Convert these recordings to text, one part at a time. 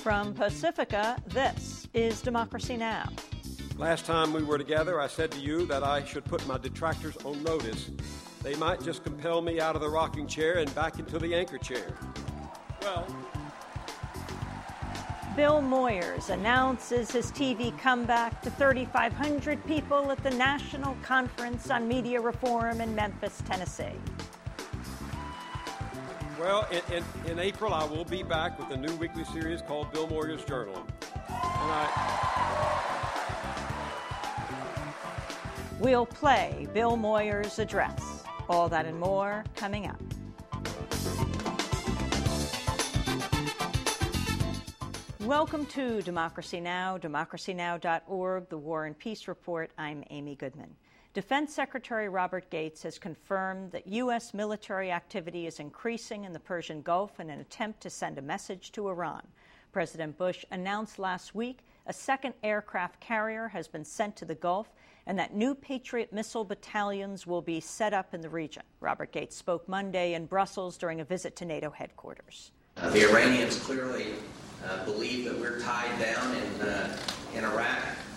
From Pacifica, this is Democracy Now! Last time we were together, I said to you that I should put my detractors on notice. They might just compel me out of the rocking chair and back into the anchor chair. Well, Bill Moyers announces his TV comeback to 3,500 people at the National Conference on Media Reform in Memphis, Tennessee. Well, in April, I will be back with a new weekly series called Bill Moyers Journal. We'll play Bill Moyers' address. All that and more coming up. Welcome to Democracy Now!, democracynow.org, the War and Peace Report. I'm Amy Goodman. Defense Secretary Robert Gates has confirmed that U.S. military activity is increasing in the Persian Gulf in an attempt to send a message to Iran. President Bush announced last week a second aircraft carrier has been sent to the Gulf and that new Patriot missile battalions will be set up in the region. Robert Gates spoke Monday in Brussels during a visit to NATO headquarters. The Iranians clearly believe that we're tied down in Iraq,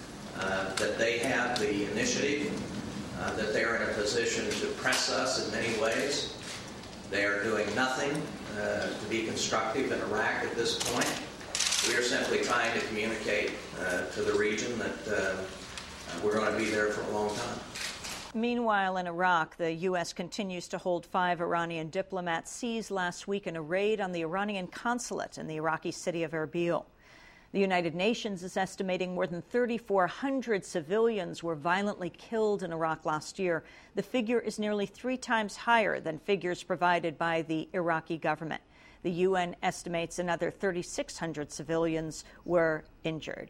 that they have the initiative, that they're in a position to press us in many ways. They are doing nothing to be constructive in Iraq at this point. We are simply trying to communicate to the region that we're going to be there for a long time. Meanwhile, in Iraq, the U.S. continues to hold 5 Iranian diplomats seized last week in a raid on the Iranian consulate in the Iraqi city of Erbil. The United Nations is estimating more than 3,400 civilians were violently killed in Iraq last year. The figure is nearly 3 times higher than figures provided by the Iraqi government. The UN estimates another 3,600 civilians were injured.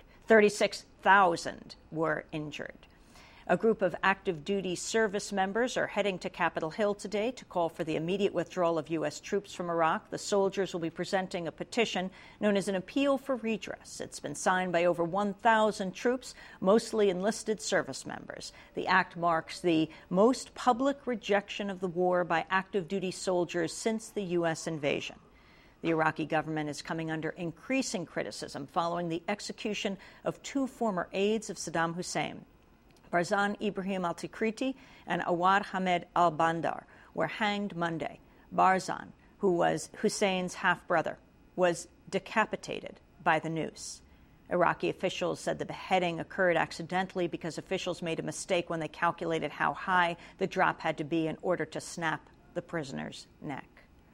36,000 were injured. A group of active duty service members are heading to Capitol Hill today to call for the immediate withdrawal of U.S. troops from Iraq. The soldiers will be presenting a petition known as an appeal for redress. It's been signed by over 1,000 troops, mostly enlisted service members. The act marks the most public rejection of the war by active duty soldiers since the U.S. invasion. The Iraqi government is coming under increasing criticism following the execution of 2 former aides of Saddam Hussein. Barzan Ibrahim al-Tikriti and Awad Hamed al-Bandar were hanged Monday. Barzan, who was Hussein's half-brother, was decapitated by the noose. Iraqi officials said the beheading occurred accidentally because officials made a mistake when they calculated how high the drop had to be in order to snap the prisoner's neck.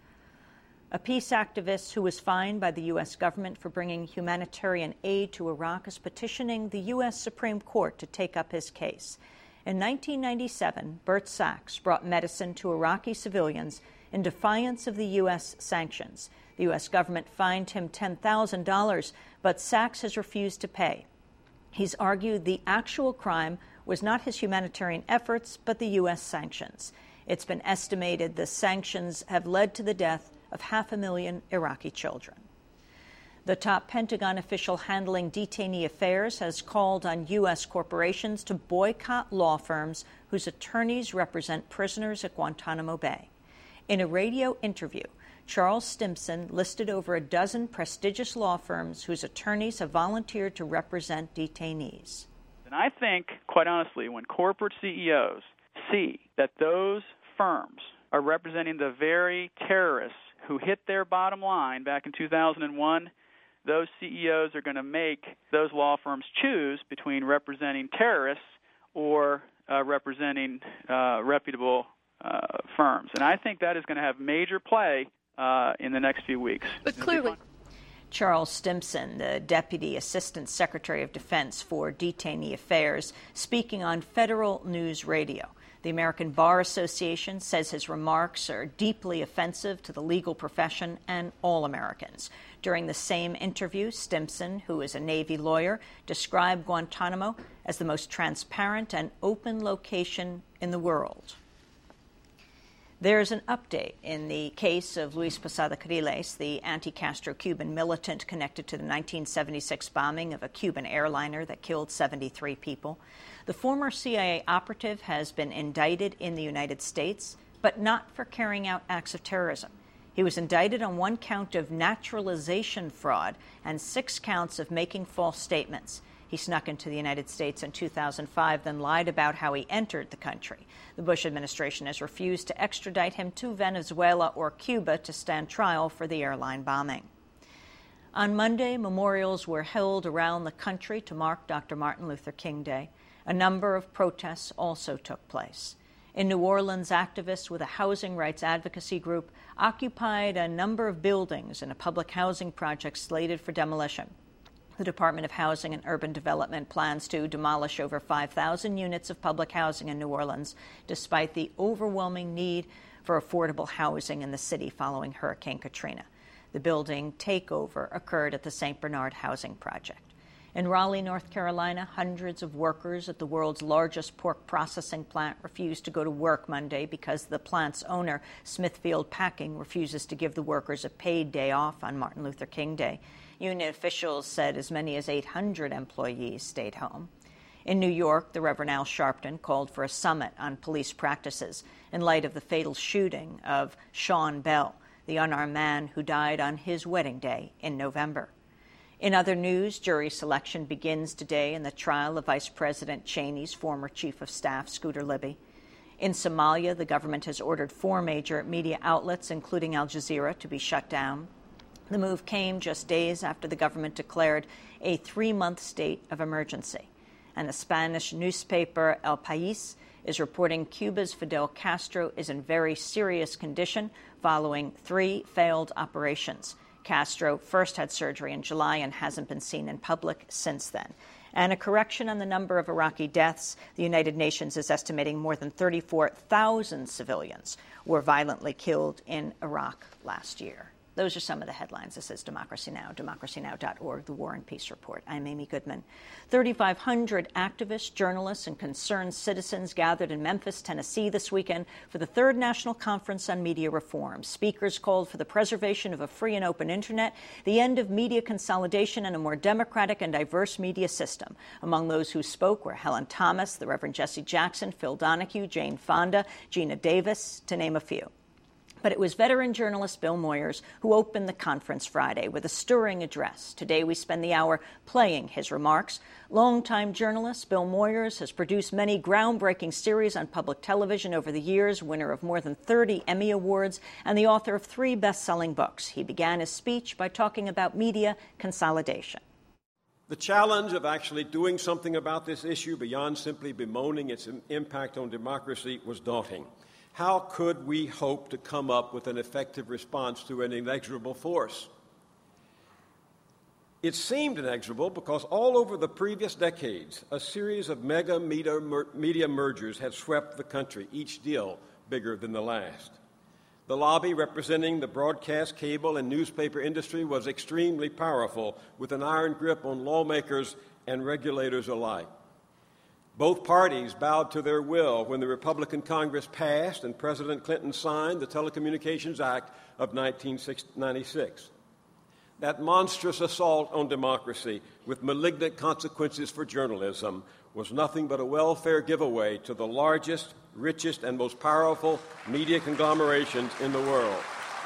A peace activist who was fined by the U.S. government for bringing humanitarian aid to Iraq is petitioning the U.S. Supreme Court to take up his case. In 1997, Bert Sachs brought medicine to Iraqi civilians in defiance of the U.S. sanctions. The U.S. government fined him $10,000, but Sachs has refused to pay. He's argued the actual crime was not his humanitarian efforts, but the U.S. sanctions. It's been estimated the sanctions have led to the death of 500,000 Iraqi children. The top Pentagon official handling detainee affairs has called on U.S. corporations to boycott law firms whose attorneys represent prisoners at Guantanamo Bay. In a radio interview, Charles Stimson listed over a dozen prestigious law firms whose attorneys have volunteered to represent detainees. And I think, quite honestly, when corporate CEOs see that those firms are representing the very terrorists who hit their bottom line back in 2001, those CEOs are going to make those law firms choose between representing terrorists or representing reputable firms. And I think that is going to have major play in the next few weeks. But clearly, Charles Stimson, the Deputy Assistant Secretary of Defense for Detainee Affairs, speaking on Federal News Radio. The American Bar Association says his remarks are deeply offensive to the legal profession and all Americans. During the same interview, Stimson, who is a Navy lawyer, described Guantanamo as the most transparent and open location in the world. There's an update in the case of Luis Posada Carriles, the anti-Castro Cuban militant connected to the 1976 bombing of a Cuban airliner that killed 73 people. The former CIA operative has been indicted in the United States, but not for carrying out acts of terrorism. He was indicted on 1 count of naturalization fraud and 6 counts of making false statements. He snuck into the United States in 2005, then lied about how he entered the country. The Bush administration has refused to extradite him to Venezuela or Cuba to stand trial for the airline bombing. On Monday, memorials were held around the country to mark Dr. Martin Luther King Day. A number of protests also took place. In New Orleans, activists with a housing rights advocacy group occupied a number of buildings in a public housing project slated for demolition. The Department of Housing and Urban Development plans to demolish over 5,000 units of public housing in New Orleans, despite the overwhelming need for affordable housing in the city following Hurricane Katrina. The building takeover occurred at the St. Bernard Housing Project. In Raleigh, North Carolina, hundreds of workers at the world's largest pork processing plant refused to go to work Monday because the plant's owner, Smithfield Packing, refuses to give the workers a paid day off on Martin Luther King Day. Union officials said as many as 800 employees stayed home. In New York, the Reverend Al Sharpton called for a summit on police practices in light of the fatal shooting of Sean Bell, the unarmed man who died on his wedding day in November. In other news, jury selection begins today in the trial of Vice President Cheney's former chief of staff, Scooter Libby. In Somalia, the government has ordered 4 major media outlets, including Al Jazeera, to be shut down. The move came just days after the government declared a 3-month state of emergency. And the Spanish newspaper El País is reporting Cuba's Fidel Castro is in very serious condition following 3 failed operations. Castro first had surgery in July and hasn't been seen in public since then. And a correction on the number of Iraqi deaths. The United Nations is estimating more than 34,000 civilians were violently killed in Iraq last year. Those are some of the headlines. This is Democracy Now!, democracynow.org, The War and Peace Report. I'm Amy Goodman. 3,500 activists, journalists, and concerned citizens gathered in Memphis, Tennessee this weekend for the 3rd National Conference on Media Reform. Speakers called for the preservation of a free and open Internet, the end of media consolidation, and a more democratic and diverse media system. Among those who spoke were Helen Thomas, the Reverend Jesse Jackson, Phil Donahue, Jane Fonda, Gina Davis, to name a few. But it was veteran journalist Bill Moyers who opened the conference Friday with a stirring address. Today we spend the hour playing his remarks. Longtime journalist Bill Moyers has produced many groundbreaking series on public television over the years, winner of more than 30 Emmy Awards, and the author of 3 best-selling books. He began his speech by talking about media consolidation. The challenge of actually doing something about this issue beyond simply bemoaning its impact on democracy was daunting. How could we hope to come up with an effective response to an inexorable force? It seemed inexorable because all over the previous decades, a series of mega media mergers had swept the country, each deal bigger than the last. The lobby representing the broadcast, cable, and newspaper industry was extremely powerful, with an iron grip on lawmakers and regulators alike. Both parties bowed to their will when the Republican Congress passed and President Clinton signed the Telecommunications Act of 1996. That monstrous assault on democracy with malignant consequences for journalism was nothing but a welfare giveaway to the largest, richest, and most powerful media conglomerations in the world.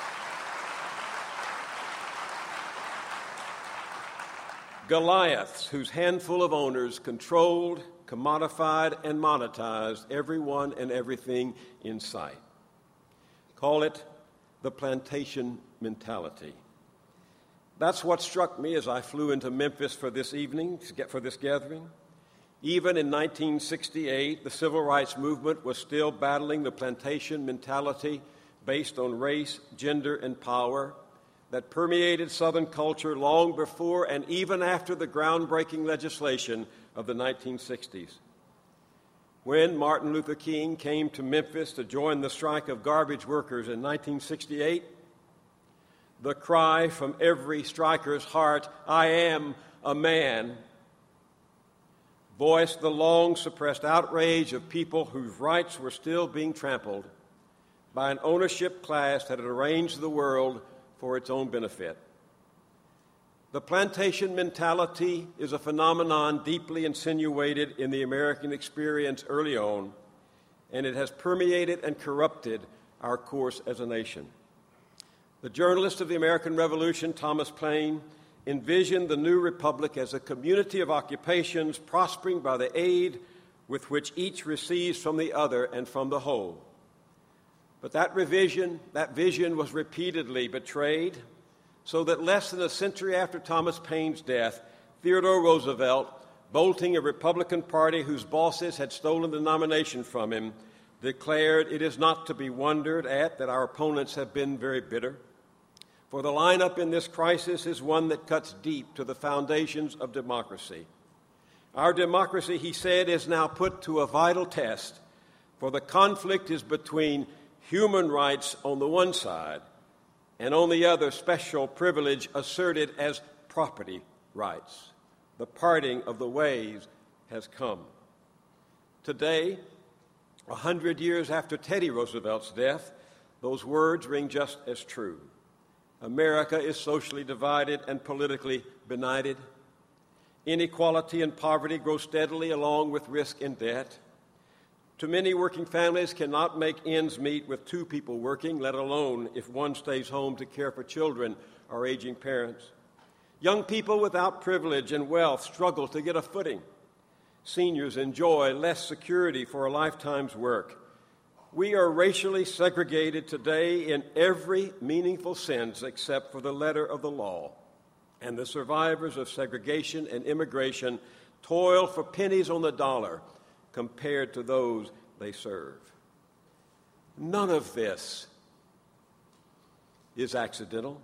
Goliaths, whose handful of owners controlled, commodified, and monetized everyone and everything in sight. Call it the plantation mentality. That's what struck me as I flew into Memphis for this gathering. Even in 1968, the civil rights movement was still battling the plantation mentality based on race, gender, and power that permeated Southern culture long before and even after the groundbreaking legislation of the 1960s. When Martin Luther King came to Memphis to join the strike of garbage workers in 1968, the cry from every striker's heart, "I am a man," voiced the long-suppressed outrage of people whose rights were still being trampled by an ownership class that had arranged the world for its own benefit. The plantation mentality is a phenomenon deeply insinuated in the American experience early on, and it has permeated and corrupted our course as a nation. The journalist of the American Revolution, Thomas Paine, envisioned the new republic as a community of occupations prospering by the aid with which each receives from the other and from the whole. But that vision was repeatedly betrayed, so that less than a century after Thomas Paine's death, Theodore Roosevelt, bolting a Republican Party whose bosses had stolen the nomination from him, declared, "It is not to be wondered at that our opponents have been very bitter, for the lineup in this crisis is one that cuts deep to the foundations of democracy. Our democracy," he said, "is now put to a vital test, for the conflict is between human rights on the one side and on the other special privilege asserted as property rights. The parting of the ways has come." Today, 100 years after Teddy Roosevelt's death, those words ring just as true. America is socially divided and politically benighted. Inequality and poverty grow steadily along with risk and debt. Too many working families cannot make ends meet with two people working, let alone if one stays home to care for children or aging parents. Young people without privilege and wealth struggle to get a footing. Seniors enjoy less security for a lifetime's work. We are racially segregated today in every meaningful sense except for the letter of the law. And the survivors of segregation and immigration toil for pennies on the dollar compared to those they serve. None of this is accidental.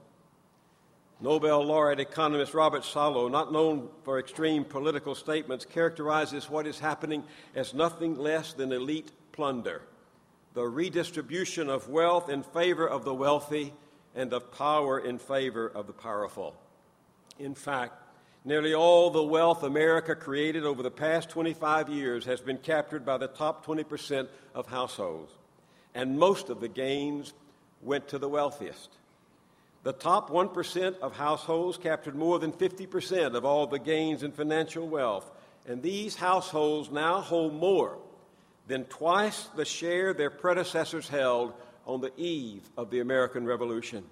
Nobel laureate economist Robert Solow, not known for extreme political statements, characterizes what is happening as nothing less than elite plunder, the redistribution of wealth in favor of the wealthy and of power in favor of the powerful. In fact, nearly all the wealth America created over the past 25 years has been captured by the top 20% of households, and most of the gains went to the wealthiest. The top 1% of households captured more than 50% of all the gains in financial wealth, and these households now hold more than twice the share their predecessors held on the eve of the American Revolution.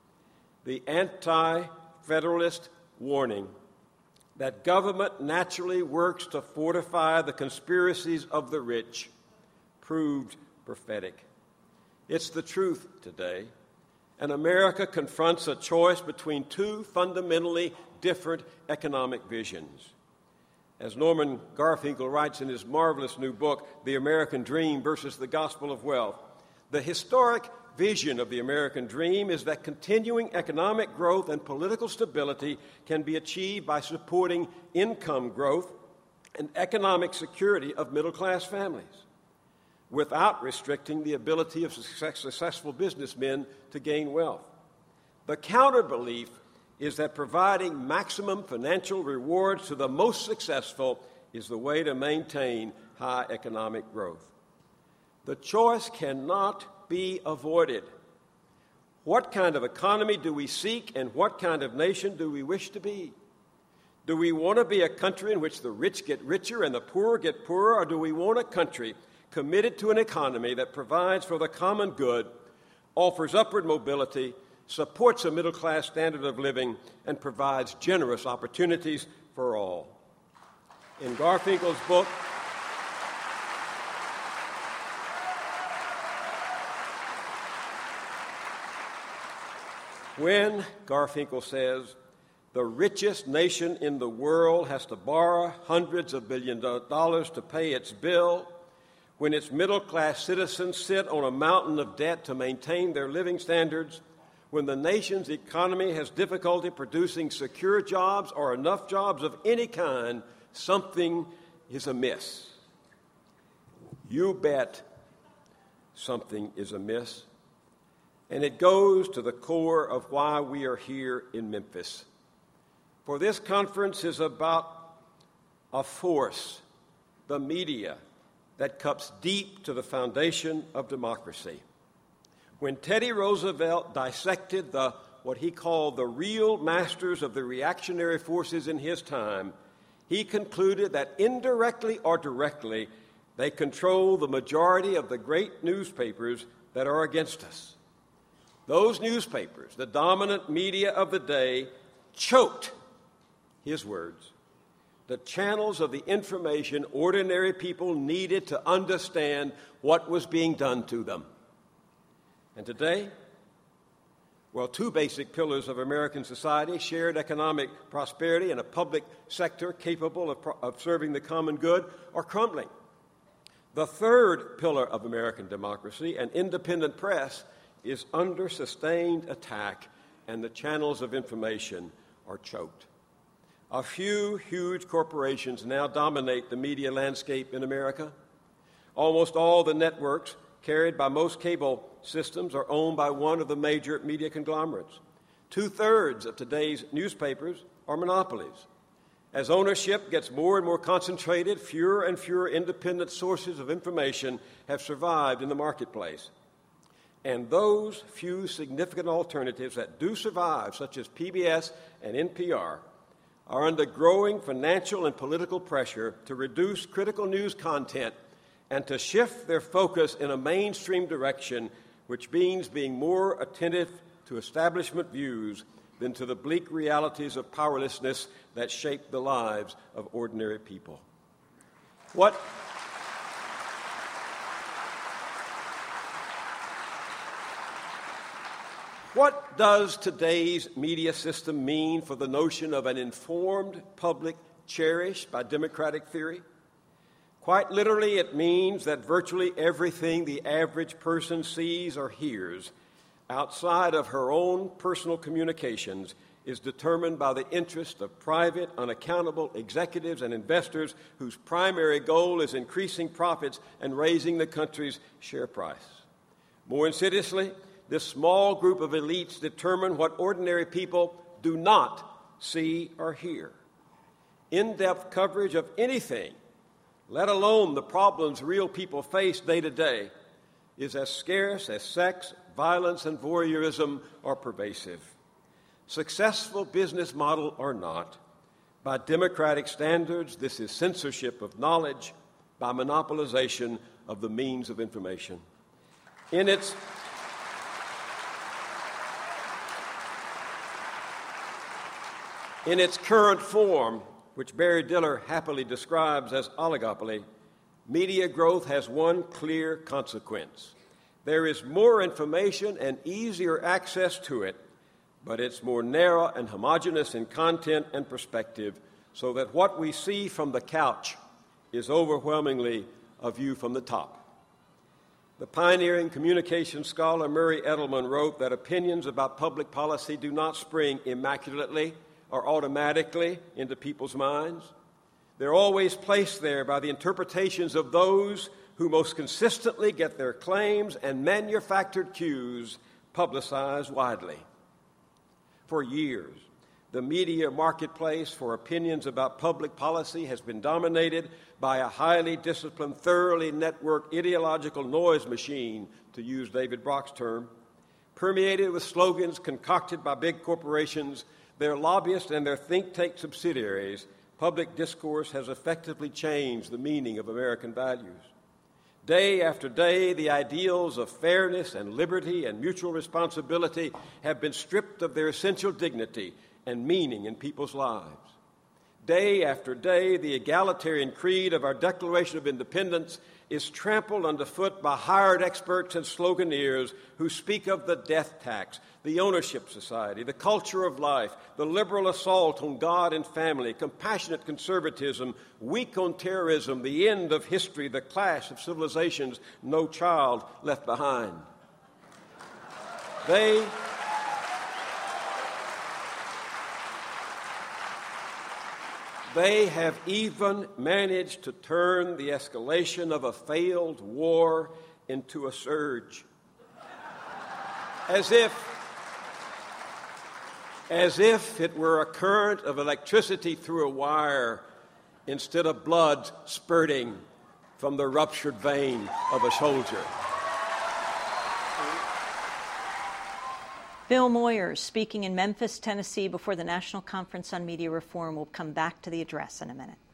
The anti-federalist warning that government naturally works to fortify the conspiracies of the rich proved prophetic. It's the truth today. And America confronts a choice between two fundamentally different economic visions. As Norman Garfinkel writes in his marvelous new book, The American Dream versus the Gospel of Wealth, the historic vision of the American dream is that continuing economic growth and political stability can be achieved by supporting income growth and economic security of middle-class families, without restricting the ability of successful businessmen to gain wealth. The counter-belief is that providing maximum financial rewards to the most successful is the way to maintain high economic growth. The choice cannot be avoided. What kind of economy do we seek, and what kind of nation do we wish to be? Do we want to be a country in which the rich get richer and the poor get poorer, or do we want a country committed to an economy that provides for the common good, offers upward mobility, supports a middle-class standard of living, and provides generous opportunities for all? In Garfinkel's book, when, Garfinkel says, the richest nation in the world has to borrow hundreds of billions of dollars to pay its bill, when its middle-class citizens sit on a mountain of debt to maintain their living standards, when the nation's economy has difficulty producing secure jobs or enough jobs of any kind, something is amiss. You bet something is amiss. And it goes to the core of why we are here in Memphis. For this conference is about a force, the media, that cuts deep to the foundation of democracy. When Teddy Roosevelt dissected what he called the real masters of the reactionary forces in his time, he concluded that indirectly or directly, they control the majority of the great newspapers that are against us. Those newspapers, the dominant media of the day, choked, his words, the channels of the information ordinary people needed to understand what was being done to them. And today, well, two basic pillars of American society, shared economic prosperity and a public sector capable of serving the common good, are crumbling. The third pillar of American democracy, an independent press, is under sustained attack, and the channels of information are choked. A few huge corporations now dominate the media landscape in America. Almost all the networks carried by most cable systems are owned by one of the major media conglomerates. 2/3 of today's newspapers are monopolies. As ownership gets more and more concentrated, fewer and fewer independent sources of information have survived in the marketplace. And those few significant alternatives that do survive, such as PBS and NPR, are under growing financial and political pressure to reduce critical news content and to shift their focus in a mainstream direction, which means being more attentive to establishment views than to the bleak realities of powerlessness that shape the lives of ordinary people. What does today's media system mean for the notion of an informed public cherished by democratic theory? Quite literally, it means that virtually everything the average person sees or hears outside of her own personal communications is determined by the interest of private, unaccountable executives and investors whose primary goal is increasing profits and raising the country's share price. More insidiously, this small group of elites determine what ordinary people do not see or hear. In-depth coverage of anything, let alone the problems real people face day to day, is as scarce as sex, violence, and voyeurism are pervasive. Successful business model or not, by democratic standards, this is censorship of knowledge by monopolization of the means of information. In its current form, which Barry Diller happily describes as oligopoly, media growth has one clear consequence. There is more information and easier access to it, but it's more narrow and homogeneous in content and perspective, so that what we see from the couch is overwhelmingly a view from the top. The pioneering communication scholar Murray Edelman wrote that opinions about public policy do not spring immaculately or automatically into people's minds. They're always placed there by the interpretations of those who most consistently get their claims and manufactured cues publicized widely. For years, the media marketplace for opinions about public policy has been dominated by a highly disciplined, thoroughly networked ideological noise machine, to use David Brock's term, permeated with slogans concocted by big corporations, their lobbyists, and their think tank subsidiaries. Public discourse has effectively changed the meaning of American values. Day after day, the ideals of fairness and liberty and mutual responsibility have been stripped of their essential dignity and meaning in people's lives. Day after day, the egalitarian creed of our Declaration of Independence is trampled underfoot by hired experts and sloganeers who speak of the death tax, the ownership society, the culture of life, the liberal assault on God and family, compassionate conservatism, weak on terrorism, the end of history, the clash of civilizations, no child left behind. They have even managed to turn the escalation of a failed war into a surge. As if it were a current of electricity through a wire instead of blood spurting from the ruptured vein of a soldier. Bill Moyers, speaking in Memphis, Tennessee, before the National Conference on Media Reform. We'll come back to the address in a minute.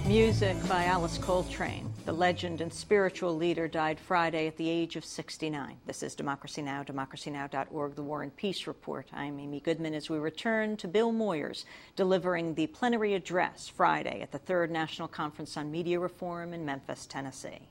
Music by Alice Coltrane. The legend and spiritual leader died Friday at the age of 69. This is Democracy Now!, democracynow.org, The War and Peace Report. I'm Amy Goodman as we return to Bill Moyers delivering the plenary address Friday at the Third National Conference on Media Reform in Memphis, Tennessee.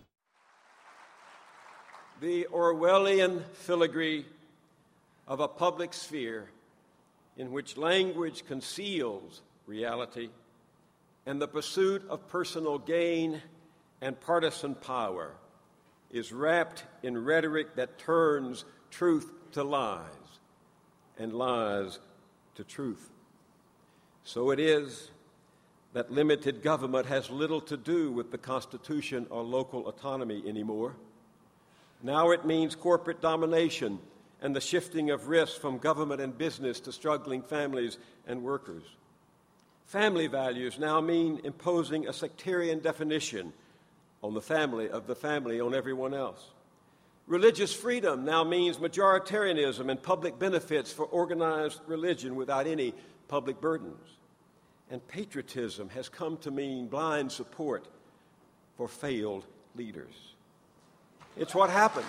The Orwellian filigree of a public sphere in which language conceals reality and the pursuit of personal gain and partisan power is wrapped in rhetoric that turns truth to lies and lies to truth. So it is that limited government has little to do with the Constitution or local autonomy anymore. Now it means corporate domination and the shifting of risks from government and business to struggling families and workers. Family values now mean imposing a sectarian definition on the family on everyone else. Religious freedom now means majoritarianism and public benefits for organized religion without any public burdens. And patriotism has come to mean blind support for failed leaders. It's what happens.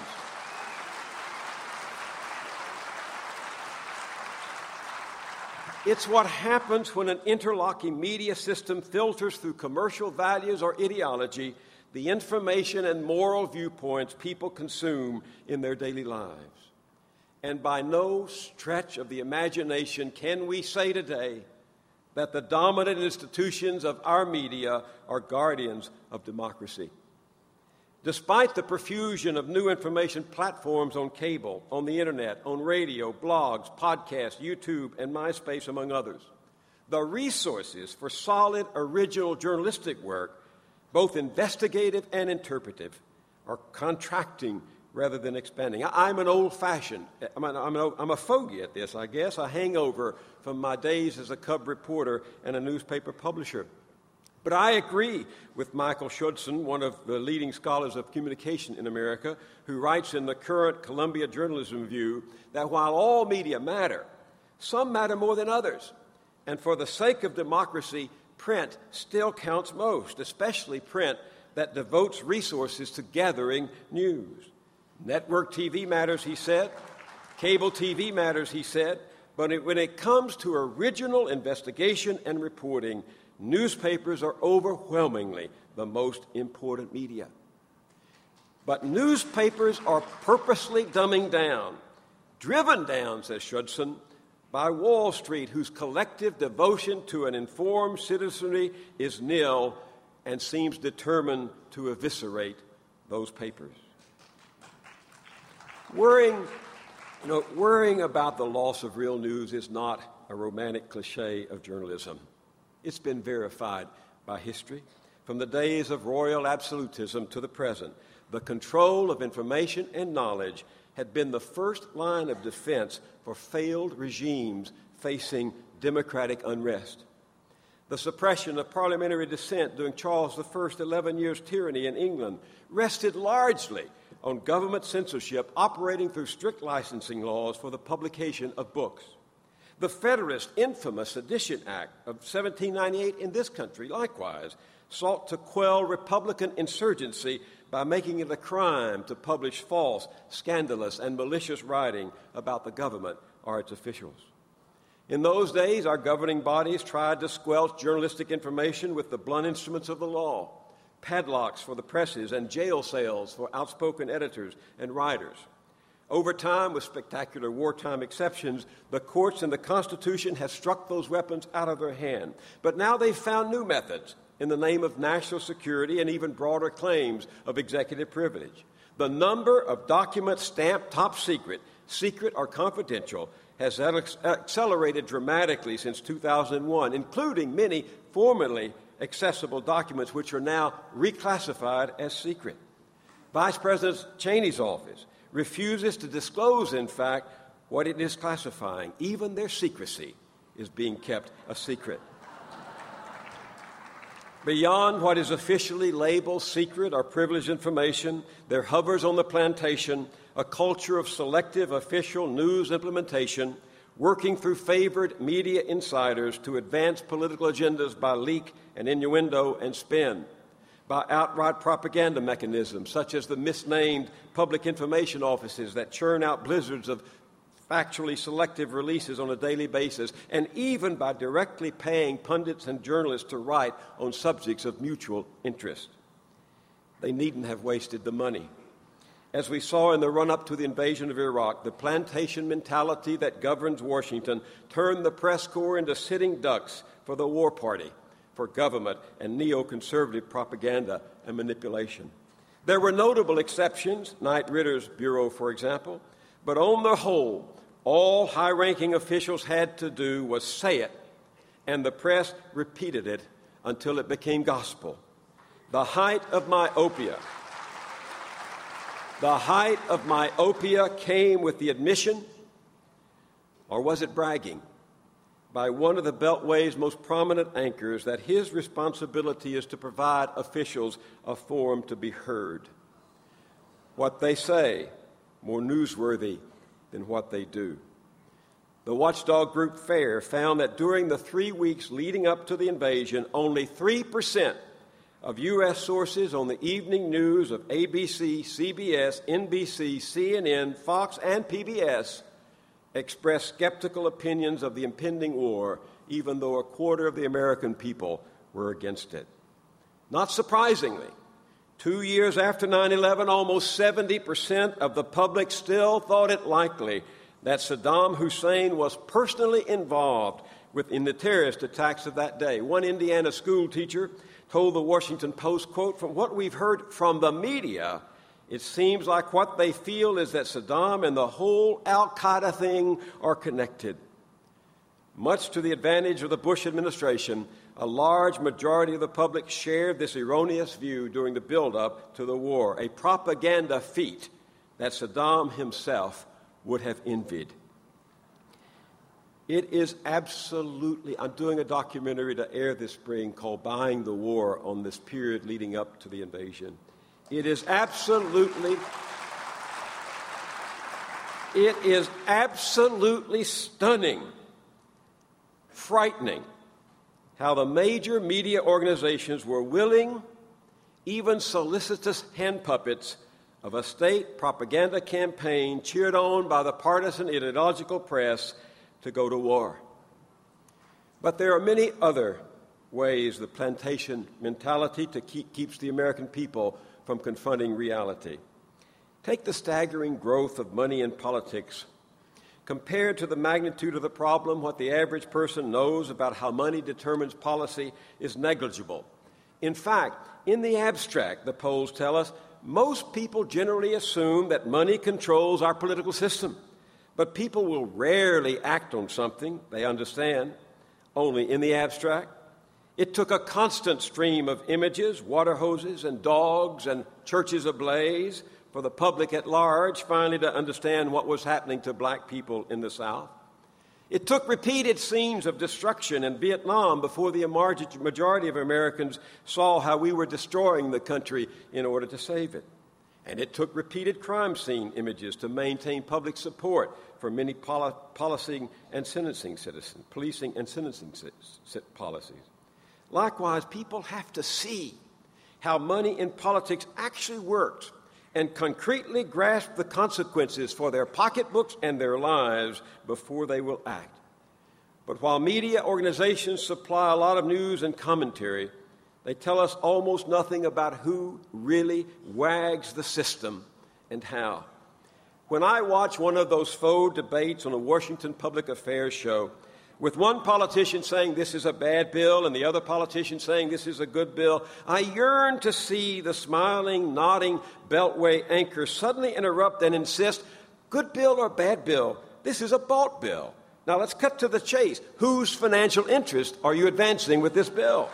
It's what happens when an interlocking media system filters through commercial values or ideology the information and moral viewpoints people consume in their daily lives. And by no stretch of the imagination can we say today that the dominant institutions of our media are guardians of democracy. Despite the profusion of new information platforms on cable, on the internet, on radio, blogs, podcasts, YouTube, and MySpace, among others, the resources for solid, original journalistic work, both investigative and interpretive, are contracting rather than expanding. I'm an old-fashioned, I'm a fogey at this, I guess, a hangover from my days as a cub reporter and a newspaper publisher. But I agree with Michael Schudson, one of the leading scholars of communication in America, who writes in the current Columbia Journalism Review that while all media matter, some matter more than others. And for the sake of democracy, print still counts most, especially print that devotes resources to gathering news. Network TV matters, he said. Cable TV matters, he said. But when it comes to original investigation and reporting, newspapers are overwhelmingly the most important media. But newspapers are purposely dumbing down, driven down, says Schudson, by Wall Street, whose collective devotion to an informed citizenry is nil and seems determined to eviscerate those papers. Worrying about the loss of real news is not a romantic cliche of journalism. It's been verified by history. From the days of royal absolutism to the present, the control of information and knowledge had been the first line of defense for failed regimes facing democratic unrest. The suppression of parliamentary dissent during Charles I's 11 years' tyranny in England rested largely on government censorship operating through strict licensing laws for the publication of books. The Federalist infamous Sedition Act of 1798 in this country, likewise, sought to quell Republican insurgency by making it a crime to publish false, scandalous, and malicious writing about the government or its officials. In those days, our governing bodies tried to squelch journalistic information with the blunt instruments of the law, padlocks for the presses and jail cells for outspoken editors and writers. Over time, with spectacular wartime exceptions, the courts and the Constitution have struck those weapons out of their hand. But now they've found new methods in the name of national security and even broader claims of executive privilege. The number of documents stamped top secret, secret or confidential, has accelerated dramatically since 2001, including many formerly accessible documents which are now reclassified as secret. Vice President Cheney's office refuses to disclose, in fact, what it is classifying. Even their secrecy is being kept a secret. Beyond what is officially labeled secret or privileged information, there hovers on the plantation a culture of selective official news implementation working through favored media insiders to advance political agendas by leak and innuendo and spin, by outright propaganda mechanisms such as the misnamed public information offices that churn out blizzards of factually selective releases on a daily basis, and even by directly paying pundits and journalists to write on subjects of mutual interest. They needn't have wasted the money. As we saw in the run-up to the invasion of Iraq, the plantation mentality that governs Washington turned the press corps into sitting ducks for the war party, for government and neoconservative propaganda and manipulation. There were notable exceptions, Knight Ritter's Bureau, for example, but on the whole, all high-ranking officials had to do was say it, and the press repeated it until it became gospel. The height of myopia came with the admission, or was it bragging, by one of the Beltway's most prominent anchors that his responsibility is to provide officials a forum to be heard. What they say, more newsworthy than what they do. The watchdog group FAIR found that during the 3 weeks leading up to the invasion, only 3% of U.S. sources on the evening news of ABC, CBS, NBC, CNN, Fox, and PBS expressed skeptical opinions of the impending war, even though a quarter of the American people were against it. Not surprisingly, 2 years after 9/11, almost 70% of the public still thought it likely that Saddam Hussein was personally involved in the terrorist attacks of that day. One Indiana school teacher told the Washington Post, quote, "From what we've heard from the media, it seems like what they feel is that Saddam and the whole al-Qaeda thing are connected." Much to the advantage of the Bush administration, a large majority of the public shared this erroneous view during the build-up to the war, a propaganda feat that Saddam himself would have envied. It is absolutely, I'm doing a documentary to air this spring called Buying the War on this period leading up to the invasion. It is absolutely stunning, frightening, how the major media organizations were willing, even solicitous hand puppets of a state propaganda campaign cheered on by the partisan ideological press to go to war. But there are many other ways the plantation mentality keeps the American people from confronting reality. Take the staggering growth of money in politics. Compared to the magnitude of the problem, what the average person knows about how money determines policy is negligible. In fact, in the abstract, the polls tell us, most people generally assume that money controls our political system. But people will rarely act on something they understand, only in the abstract. It took a constant stream of images, water hoses and dogs and churches ablaze for the public at large finally to understand what was happening to black people in the South. It took repeated scenes of destruction in Vietnam before the majority of Americans saw how we were destroying the country in order to save it. And it took repeated crime scene images to maintain public support for many policing and sentencing policies. Likewise, people have to see how money in politics actually works and concretely grasp the consequences for their pocketbooks and their lives before they will act. But while media organizations supply a lot of news and commentary, they tell us almost nothing about who really wags the system and how. When I watch one of those faux debates on a Washington Public Affairs show, with one politician saying this is a bad bill and the other politician saying this is a good bill, I yearn to see the smiling, nodding Beltway anchor suddenly interrupt and insist, good bill or bad bill, this is a bought bill. Now let's cut to the chase. Whose financial interest are you advancing with this bill?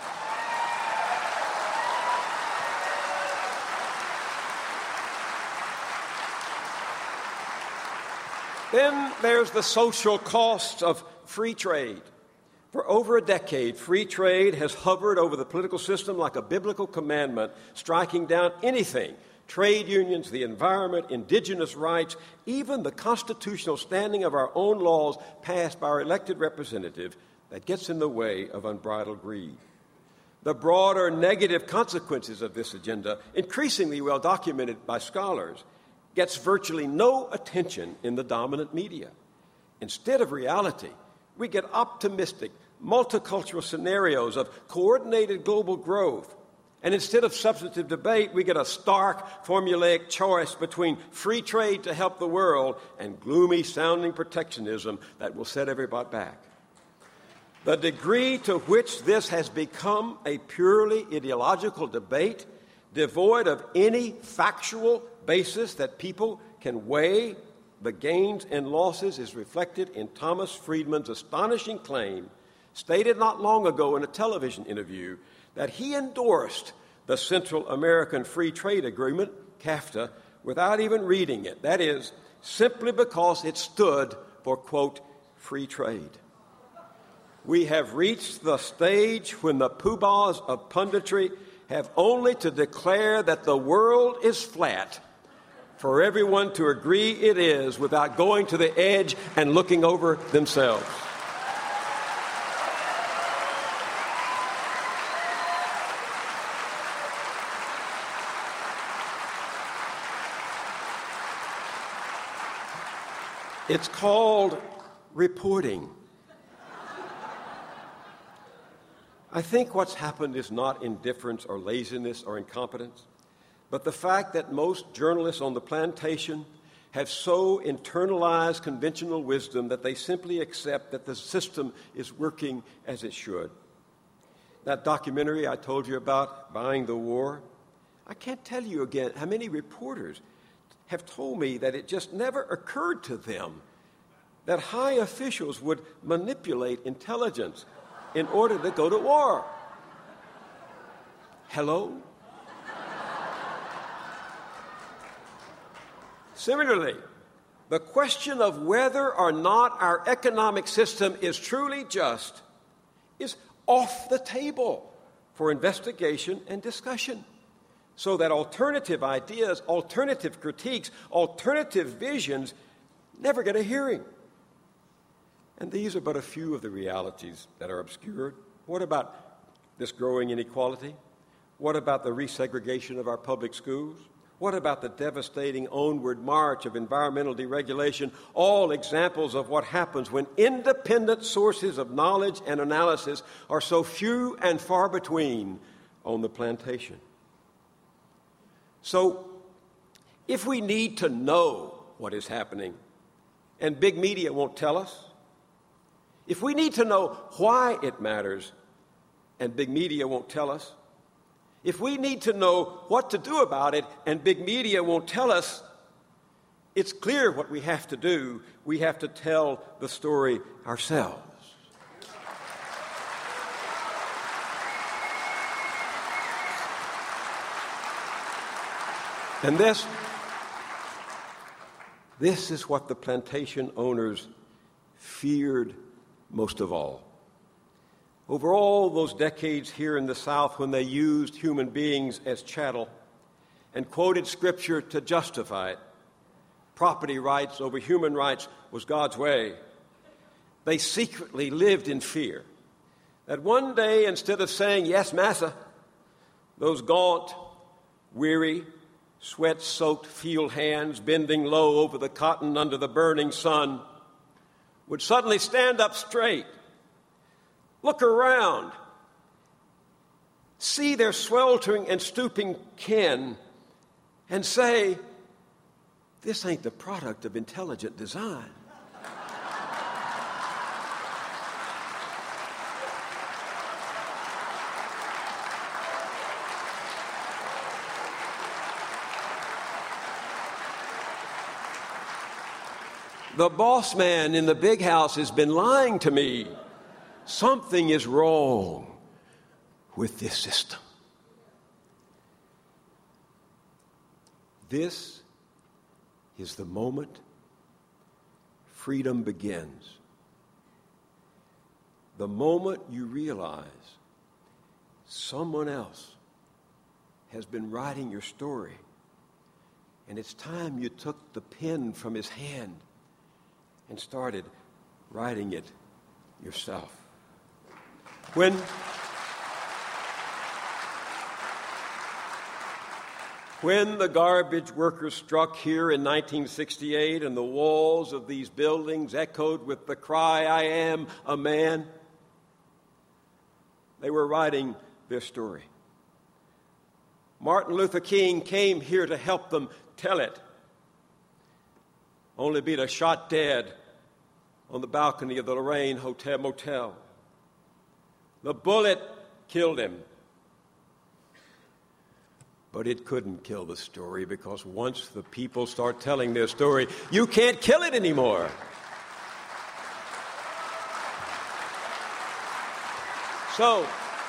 Then there's the social costs of free trade. For over a decade, free trade has hovered over the political system like a biblical commandment, striking down anything trade unions, the environment, indigenous rights, even the constitutional standing of our own laws passed by our elected representative that gets in the way of unbridled greed. The broader negative consequences of this agenda, increasingly well documented by scholars, gets virtually no attention in the dominant media. Instead of reality, we get optimistic, multicultural scenarios of coordinated global growth. And instead of substantive debate, we get a stark, formulaic choice between free trade to help the world and gloomy-sounding protectionism that will set everybody back. The degree to which this has become a purely ideological debate, devoid of any factual basis that people can weigh the gains and losses, is reflected in Thomas Friedman's astonishing claim, stated not long ago in a television interview, that he endorsed the Central American Free Trade Agreement, CAFTA, without even reading it. That is, simply because it stood for, quote, free trade. We have reached the stage when the poobahs of punditry have only to declare that the world is flat for everyone to agree it is without going to the edge and looking over themselves. It's called reporting. I think what's happened is not indifference or laziness or incompetence, but the fact that most journalists on the plantation have so internalized conventional wisdom that they simply accept that the system is working as it should. That documentary I told you about, Buying the War, I can't tell you again how many reporters have told me that it just never occurred to them that high officials would manipulate intelligence in order to go to war. Hello? Similarly, the question of whether or not our economic system is truly just is off the table for investigation and discussion, so that alternative ideas, alternative critiques, alternative visions never get a hearing. And these are but a few of the realities that are obscured. What about this growing inequality? What about the resegregation of our public schools? What about the devastating onward march of environmental deregulation? All examples of what happens when independent sources of knowledge and analysis are so few and far between on the plantation. So, if we need to know what is happening, and big media won't tell us, if we need to know why it matters, and big media won't tell us, if we need to know what to do about it, and big media won't tell us, it's clear what we have to do. We have to tell the story ourselves. And this is what the plantation owners feared most of all. Over all those decades here in the South, when they used human beings as chattel and quoted Scripture to justify it, property rights over human rights was God's way, they secretly lived in fear that one day, instead of saying, "Yes, massa," those gaunt, weary, sweat-soaked field hands bending low over the cotton under the burning sun would suddenly stand up straight, look around, see their sweltering and stooping kin, and say, "This ain't the product of intelligent design." The boss man in the big house has been lying to me. Something is wrong with this system. This is the moment freedom begins. The moment you realize someone else has been writing your story And it's time you took the pen from his hand and started writing it yourself. When the garbage workers struck here in 1968 and the walls of these buildings echoed with the cry, "I am a man," they were writing their story. Martin Luther King came here to help them tell it, only be shot dead on the balcony of the Lorraine Hotel Motel. The bullet killed him. But it couldn't kill the story, because once the people start telling their story, you can't kill it anymore. So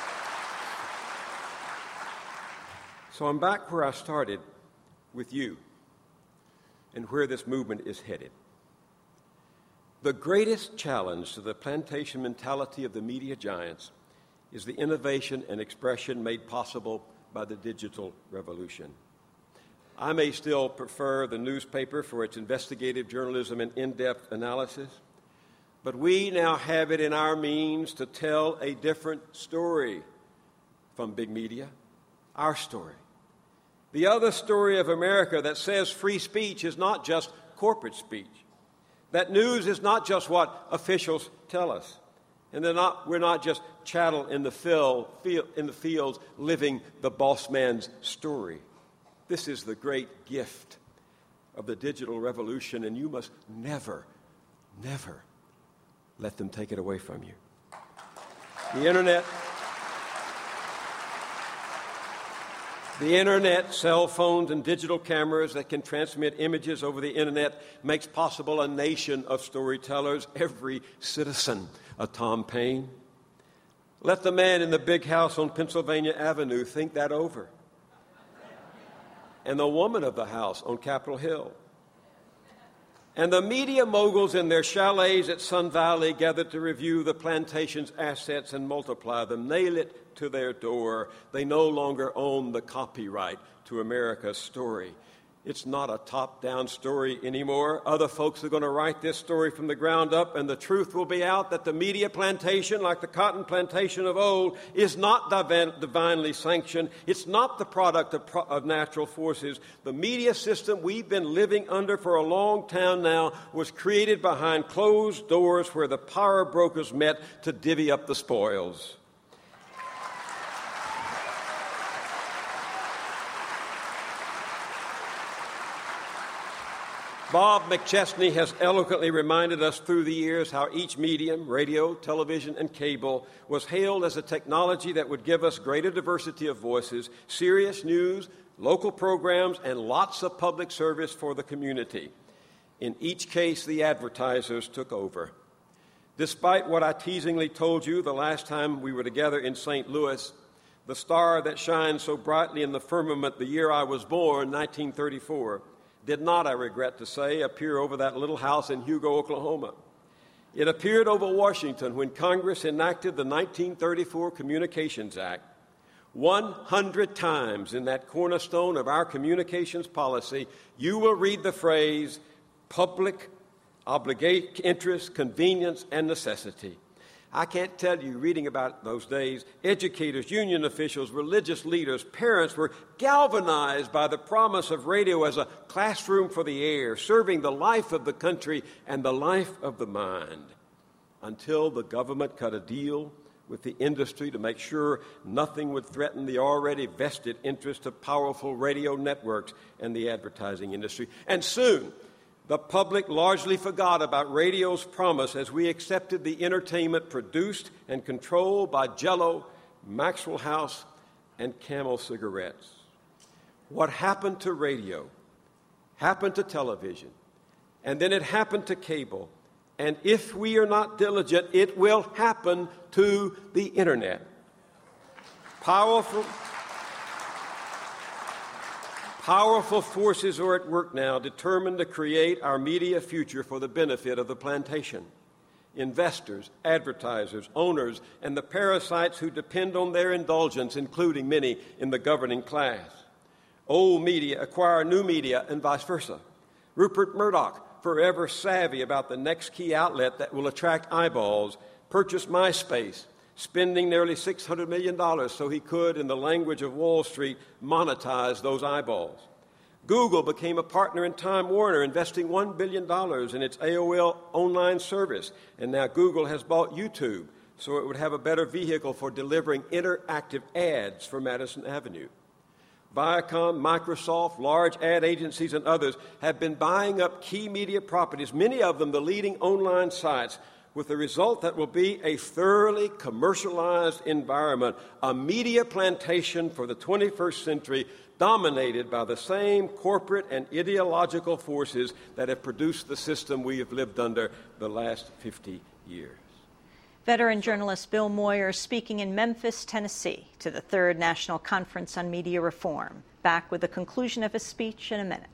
I'm back where I started with you and where this movement is headed. The greatest challenge to the plantation mentality of the media giants is the innovation and expression made possible by the digital revolution. I may still prefer the newspaper for its investigative journalism and in-depth analysis, but we now have it in our means to tell a different story from big media, our story. The other story of America that says free speech is not just corporate speech, that news is not just what officials tell us, and we're not just chattel in the fields living the boss man's story. This is the great gift of the digital revolution, and you must never, never let them take it away from you. The internet, cell phones, and digital cameras that can transmit images over the internet makes possible a nation of storytellers, every citizen a Tom Paine. Let the man in the big house on Pennsylvania Avenue think that over. And the woman of the house on Capitol Hill. And the media moguls in their chalets at Sun Valley gathered to review the plantation's assets and multiply them, nail it to their door. They no longer own the copyright to America's story. It's not a top-down story anymore. Other folks are going to write this story from the ground up, and the truth will be out that the media plantation, like the cotton plantation of old, is not divinely sanctioned. It's not the product of natural forces. The media system we've been living under for a long time now was created behind closed doors where the power brokers met to divvy up the spoils. Bob McChesney has eloquently reminded us through the years how each medium, radio, television, and cable, was hailed as a technology that would give us greater diversity of voices, serious news, local programs, and lots of public service for the community. In each case, the advertisers took over. Despite what I teasingly told you the last time we were together in St. Louis, the star that shined so brightly in the firmament the year I was born, 1934, did not, I regret to say, appear over that little house in Hugo, Oklahoma. It appeared over Washington when Congress enacted the 1934 Communications Act. 100 times in that cornerstone of our communications policy, you will read the phrase public interest, convenience, and necessity. I can't tell you, reading about those days, educators, union officials, religious leaders, parents were galvanized by the promise of radio as a classroom for the air, serving the life of the country and the life of the mind, until the government cut a deal with the industry to make sure nothing would threaten the already vested interest of powerful radio networks and the advertising industry. And soon, the public largely forgot about radio's promise as we accepted the entertainment produced and controlled by Jell-O, Maxwell House, and Camel cigarettes. What happened to radio happened to television, and then it happened to cable, and if we are not diligent, it will happen to the internet. Powerful forces are at work now, determined to create our media future for the benefit of the plantation. Investors, advertisers, owners, and the parasites who depend on their indulgence, including many in the governing class. Old media acquire new media and vice versa. Rupert Murdoch, forever savvy about the next key outlet that will attract eyeballs, purchased MySpace, spending nearly $600 million so he could, in the language of Wall Street, monetize those eyeballs. Google became a partner in Time Warner, investing $1 billion in its AOL online service, and now Google has bought YouTube, so it would have a better vehicle for delivering interactive ads for Madison Avenue. Viacom, Microsoft, large ad agencies, and others have been buying up key media properties, many of them the leading online sites, with the result that will be a thoroughly commercialized environment, a media plantation for the 21st century, dominated by the same corporate and ideological forces that have produced the system we have lived under the last 50 years. Veteran journalist Bill Moyer speaking in Memphis, Tennessee, to the Third National Conference on Media Reform. Back with the conclusion of his speech in a minute.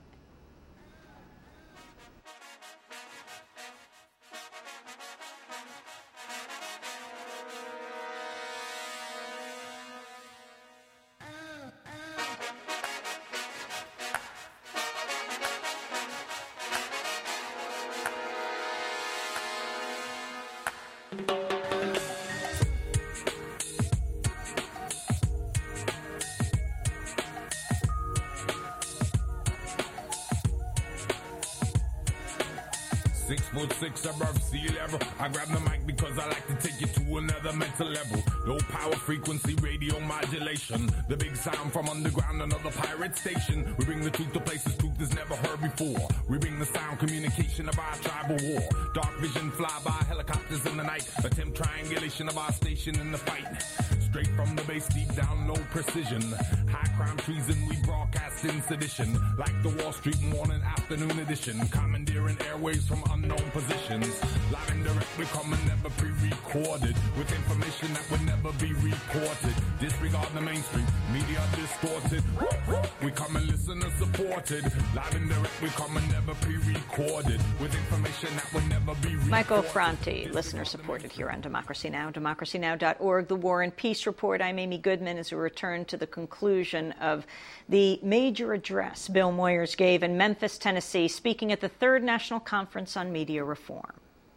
Above sea level, I grab the mic because I like to take you to another mental level. Low power frequency radio modulation, the big sound from underground, another pirate station. We bring the truth to places truth is never heard before. We bring the sound communication of our tribal war. Dark vision fly by helicopters in the night, attempt triangulation of our station in the fight. Straight from the base, deep down, low precision. High crime treason, we broadcast in sedition. Like the Wall Street morning afternoon edition. Commandeering airwaves from unknown positions. Live and direct, we come and never pre-recorded. With information that would never be reported. Disregard the mainstream, media distorted. We come and listen and supported. Live and direct, we come and never pre-recorded. With information that would never be reported. Michael Franti, listener supported here on Democracy Now!, democracynow.org, The War and Peace Report. I'm Amy Goodman as we return to the conclusion of the major address Bill Moyers gave in Memphis, Tennessee, speaking at the Third National Conference on Media Reform.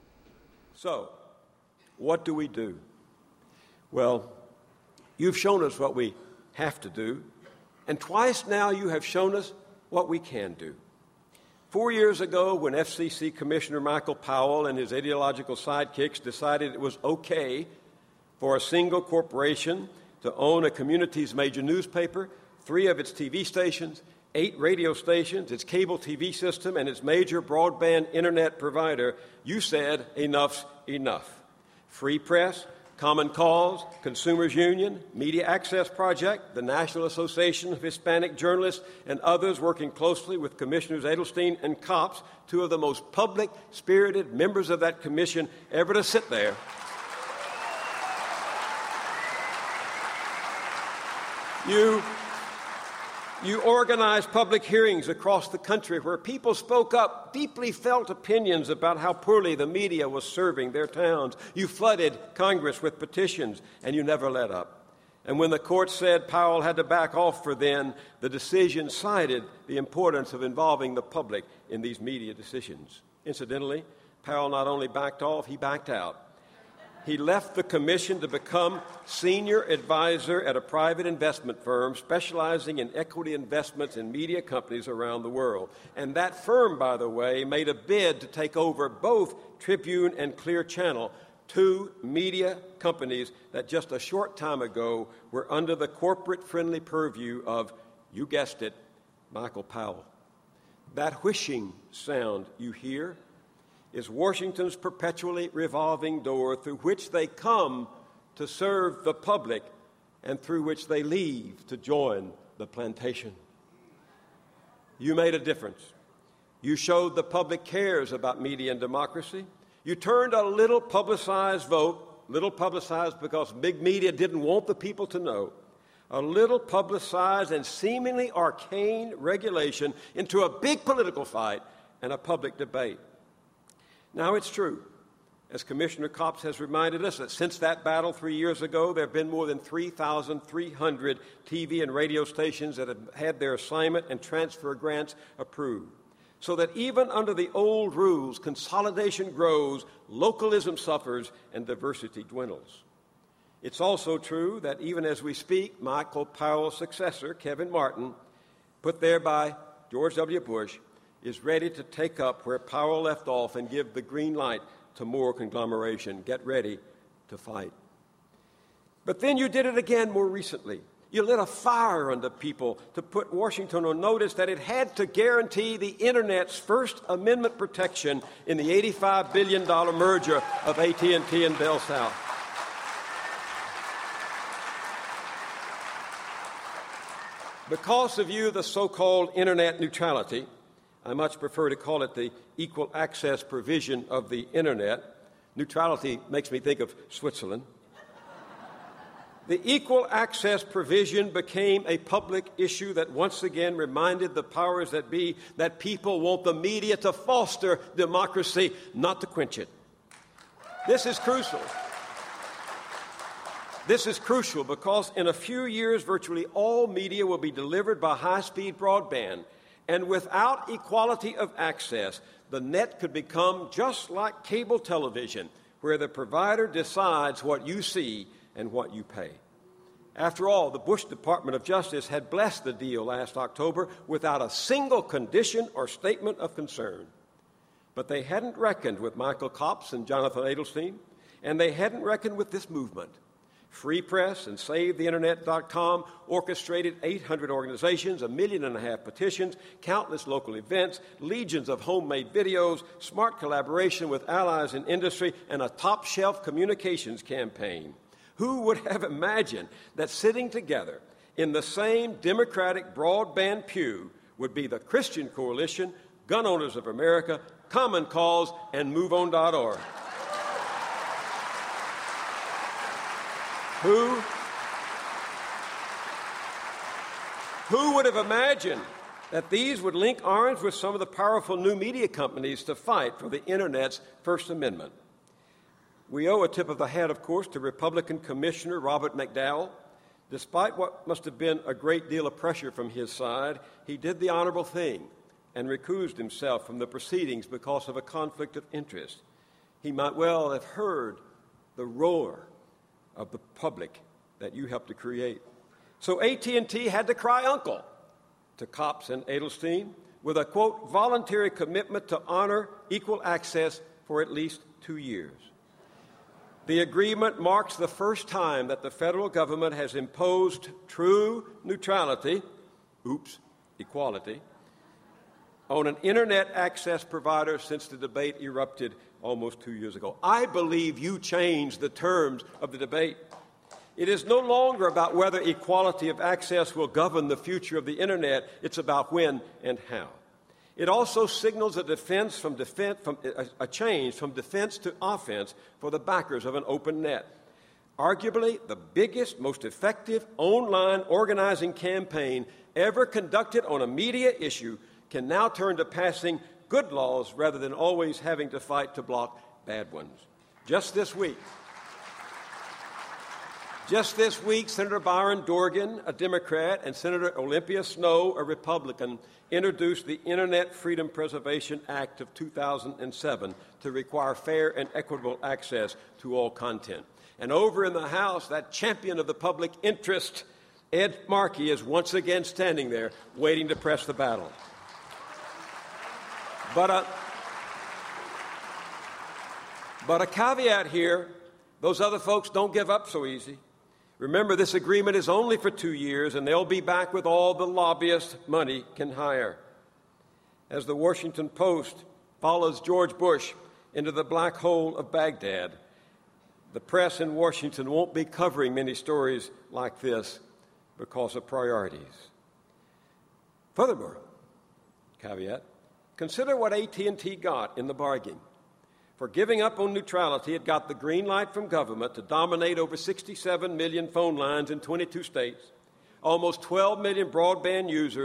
So, what do we do? Well, you've shown us what we have to do, and twice now you have shown us what we can do. 4 years ago, when FCC Commissioner Michael Powell and his ideological sidekicks decided it was okay for a single corporation to own a community's major newspaper, 3 of its TV stations, 8 radio stations, its cable TV system, and its major broadband internet provider, you said enough's enough. Free Press, Common Cause, Consumers Union, Media Access Project, the National Association of Hispanic Journalists, and others working closely with Commissioners Edelstein and Copps, 2 of the most public-spirited members of that commission ever to sit there. You organized public hearings across the country where people spoke up deeply felt opinions about how poorly the media was serving their towns. You flooded Congress with petitions, and you never let up. And when the court said Powell had to back off for then, the decision cited the importance of involving the public in these media decisions. Incidentally, Powell not only backed off, he backed out. He left the commission to become senior advisor at a private investment firm specializing in equity investments in media companies around the world. And that firm, by the way, made a bid to take over both Tribune and Clear Channel, 2 media companies that just a short time ago were under the corporate-friendly purview of, you guessed it, Michael Powell. That whooshing sound you hear is Washington's perpetually revolving door through which they come to serve the public and through which they leave to join the plantation. You made a difference. You showed the public cares about media and democracy. You turned a little publicized vote, little publicized because big media didn't want the people to know, a little publicized and seemingly arcane regulation into a big political fight and a public debate. Now, it's true. As Commissioner Copps has reminded us, that since that battle 3 years ago, there have been more than 3,300 TV and radio stations that have had their assignment and transfer grants approved. So that even under the old rules, consolidation grows, localism suffers, and diversity dwindles. It's also true that even as we speak, Michael Powell's successor, Kevin Martin, put there by George W. Bush, is ready to take up where Powell left off and give the green light to more conglomeration. Get ready to fight. But then you did it again more recently. You lit a fire under people to put Washington on notice that it had to guarantee the Internet's First Amendment protection in the $85 billion merger of AT&T and Bell South. Because of you, the so-called Internet neutrality, I much prefer to call it the equal access provision of the Internet. Neutrality makes me think of Switzerland. The equal access provision became a public issue that once again reminded the powers that be that people want the media to foster democracy, not to quench it. This is crucial. This is crucial because in a few years, virtually all media will be delivered by high-speed broadband. And without equality of access, the net could become just like cable television, where the provider decides what you see and what you pay. After all, the Bush Department of Justice had blessed the deal last October without a single condition or statement of concern. But they hadn't reckoned with Michael Copps and Jonathan Adelstein, and they hadn't reckoned with this movement. Free Press and SaveTheInternet.com orchestrated 800 organizations, 1.5 million petitions, countless local events, legions of homemade videos, smart collaboration with allies in industry, and a top-shelf communications campaign. Who would have imagined that sitting together in the same Democratic broadband pew would be the Christian Coalition, Gun Owners of America, Common Cause, and MoveOn.org? Who would have imagined that these would link arms with some of the powerful new media companies to fight for the Internet's First Amendment? We owe a tip of the hat, of course, to Republican Commissioner Robert McDowell. Despite what must have been a great deal of pressure from his side, he did the honorable thing and recused himself from the proceedings because of a conflict of interest. He might well have heard the roar of the public that you helped to create. So AT&T had to cry uncle to Copps and Adelstein with a, quote, voluntary commitment to honor equal access for at least 2 years. The agreement marks the first time that the federal government has imposed true neutrality, equality, on an Internet access provider since the debate erupted almost 2 years ago. I believe you changed the terms of the debate. It is no longer about whether equality of access will govern the future of the Internet. It's about when and how. It also signals a change from defense to offense for the backers of an open net. Arguably, the biggest, most effective online organizing campaign ever conducted on a media issue can now turn to passing good laws rather than always having to fight to block bad ones. Just this week, Senator Byron Dorgan, a Democrat, and Senator Olympia Snowe, a Republican, introduced the Internet Freedom Preservation Act of 2007 to require fair and equitable access to all content. And over in the House, that champion of the public interest, Ed Markey, is once again standing there waiting to press the battle. But a caveat here, those other folks don't give up so easy. Remember, this agreement is only for 2 years, and they'll be back with all the lobbyist money can hire. As the Washington Post follows George Bush into the black hole of Baghdad, the press in Washington won't be covering many stories like this because of priorities. Furthermore, caveat, consider what AT&T got in the bargain. For giving up on neutrality, it got the green light from government to dominate over 67 million phone lines in 22 states, almost 12 million broadband users,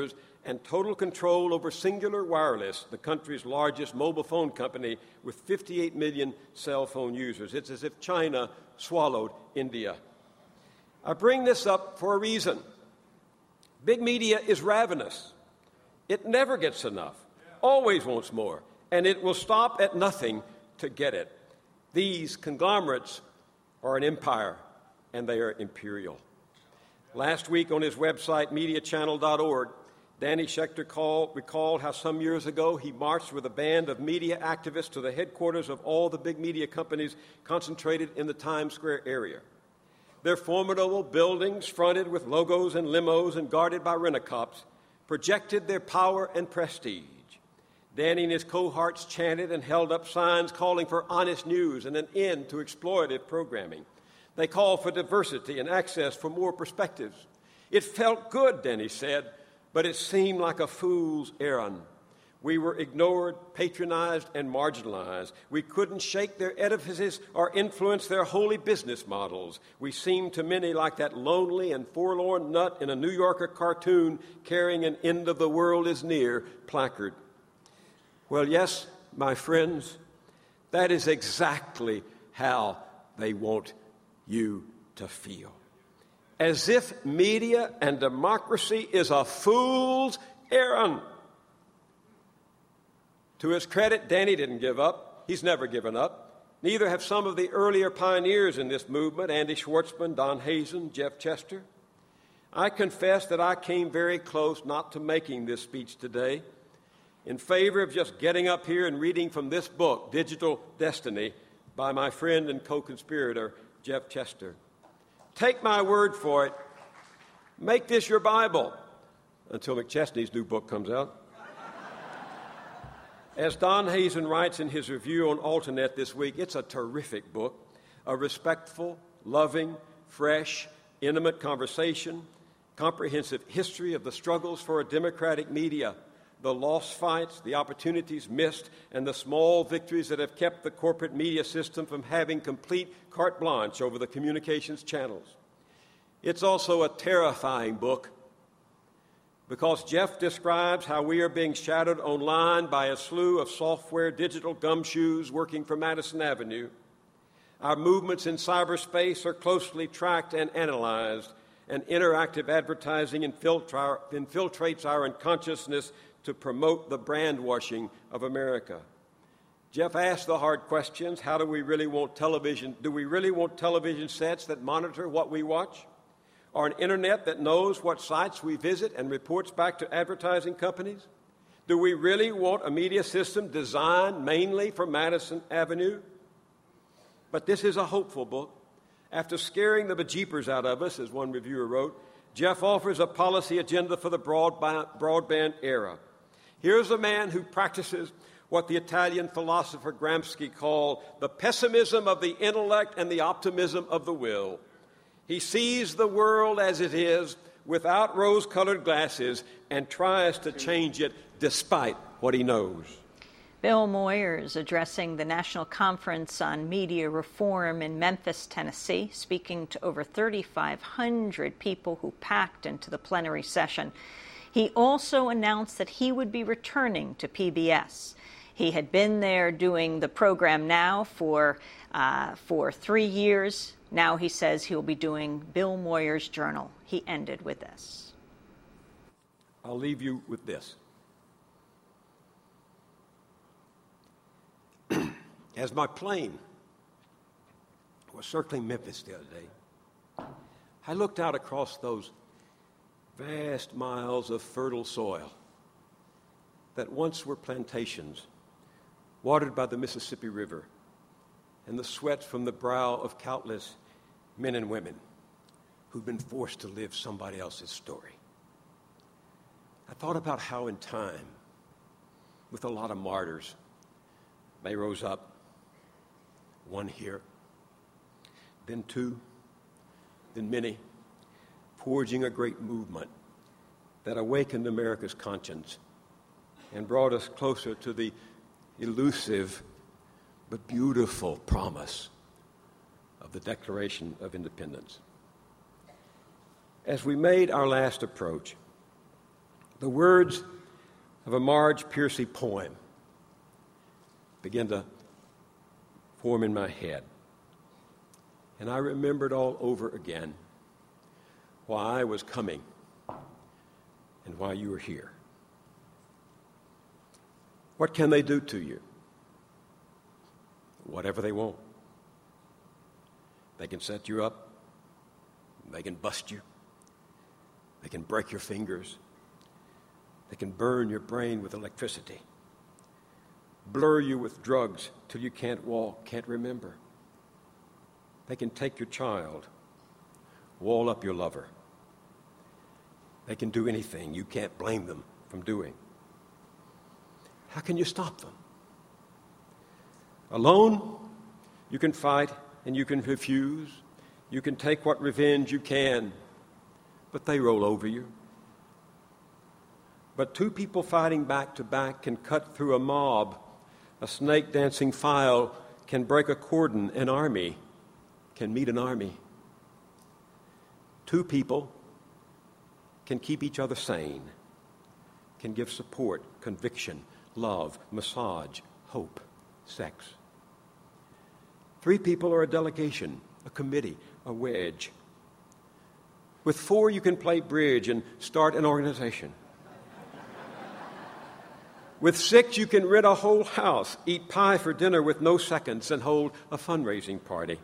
and total control over Singular Wireless, the country's largest mobile phone company with 58 million cell phone users. It's as if China swallowed India. I bring this up for a reason. Big media is ravenous. It never gets enough, always wants more, and it will stop at nothing to get it. These conglomerates are an empire, and they are imperial. Last week on his website, MediaChannel.org, Danny Schechter recalled how some years ago he marched with a band of media activists to the headquarters of all the big media companies concentrated in the Times Square area. Their formidable buildings, fronted with logos and limos and guarded by rent-a-cops, projected their power and prestige. Danny and his cohorts chanted and held up signs calling for honest news and an end to exploitative programming. They called for diversity and access for more perspectives. It felt good, Danny said, but it seemed like a fool's errand. We were ignored, patronized, and marginalized. We couldn't shake their edifices or influence their holy business models. We seemed to many like that lonely and forlorn nut in a New Yorker cartoon carrying an "End of the world is near" placard. Well, yes, my friends, that is exactly how they want you to feel. As if media and democracy is a fool's errand. To his credit, Danny didn't give up. He's never given up. Neither have some of the earlier pioneers in this movement, Andy Schwartzman, Don Hazen, Jeff Chester. I confess that I came very close not to making this speech today in favor of just getting up here and reading from this book, Digital Destiny, by my friend and co-conspirator, Jeff Chester. Take my word for it. Make this your Bible until McChesney's new book comes out. As Don Hazen writes in his review on Alternet this week, it's a terrific book, a respectful, loving, fresh, intimate conversation, comprehensive history of the struggles for a democratic media, the lost fights, the opportunities missed, and the small victories that have kept the corporate media system from having complete carte blanche over the communications channels. It's also a terrifying book because Jeff describes how we are being shadowed online by a slew of software digital gumshoes working for Madison Avenue. Our movements in cyberspace are closely tracked and analyzed, and interactive advertising infiltrates our unconsciousness to promote the brand washing of America. Jeff asked the hard questions. How do we really want television? Do we really want television sets that monitor what we watch? Or an internet that knows what sites we visit and reports back to advertising companies? Do we really want a media system designed mainly for Madison Avenue? But this is a hopeful book. After scaring the bejeepers out of us, as one reviewer wrote, Jeff offers a policy agenda for the broadband era. Here's a man who practices what the Italian philosopher Gramsci called the pessimism of the intellect and the optimism of the will. He sees the world as it is without rose-colored glasses and tries to change it despite what he knows. Bill Moyers addressing the National Conference on Media Reform in Memphis, Tennessee, speaking to over 3,500 people who packed into the plenary session. He also announced that he would be returning to PBS. He had been there doing the program now for 3 years. Now he says he'll be doing Bill Moyers' Journal. He ended with this. I'll leave you with this. As my plane was circling Memphis the other day, I looked out across those vast miles of fertile soil that once were plantations watered by the Mississippi River and the sweat from the brow of countless men and women who've been forced to live somebody else's story. I thought about how in time, with a lot of martyrs, they rose up, one here, then two, then many, forging a great movement that awakened America's conscience and brought us closer to the elusive but beautiful promise of the Declaration of Independence. As we made our last approach, The words of a Marge Piercy poem began to form in my head. And I remembered all over again why I was coming and why you were here. What can they do to you? Whatever they want. They can set you up. They can bust you. They can break your fingers. They can burn your brain with electricity. Blur you with drugs till you can't walk, can't remember. They can take your child, wall up your lover. They can do anything you can't blame them from doing. How can you stop them? Alone, you can fight and you can refuse. You can take what revenge you can, but they roll over you. But two people fighting back to back can cut through a mob. A snake dancing file can break a cordon. An army can meet an army. Two people can keep each other sane, can give support, conviction, love, massage, hope, sex. Three people are a delegation, a committee, a wedge. With four, you can play bridge and start an organization. With six, you can rent a whole house, eat pie for dinner with no seconds, and hold a fundraising party.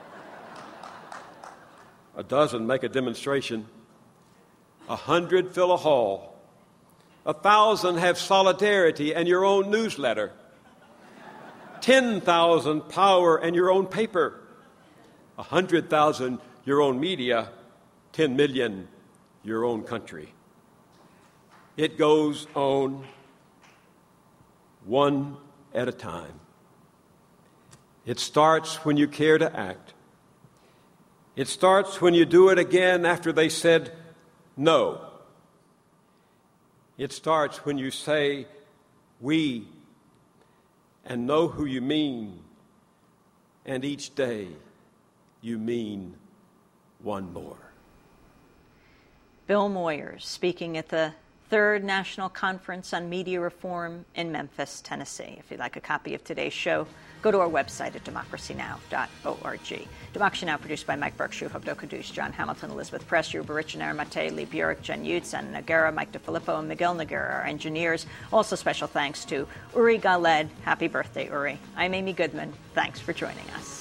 A dozen make a demonstration. 100 fill a hall. 1,000 have solidarity and your own newsletter. 10,000 power and your own paper. 100,000 your own media. 10 million your own country. It goes on one at a time. It starts when you care to act. It starts when you do it again after they said no. It starts when you say we and know who you mean, and each day you mean one more. Bill Moyers speaking at the Third National Conference on Media Reform in Memphis, Tennessee. If you'd like a copy of today's show, go to our website at democracynow.org. Democracy Now! Produced by Mike Berkshire, Hubdo Kadush, John Hamilton, Elizabeth Press, Yuba Rich and Aramate, Lee Bjork, Jen Utz, and Nagara, Mike DeFilippo, and Miguel Nagara, our engineers. Also special thanks to Uri Galed. Happy birthday, Uri. I'm Amy Goodman. Thanks for joining us.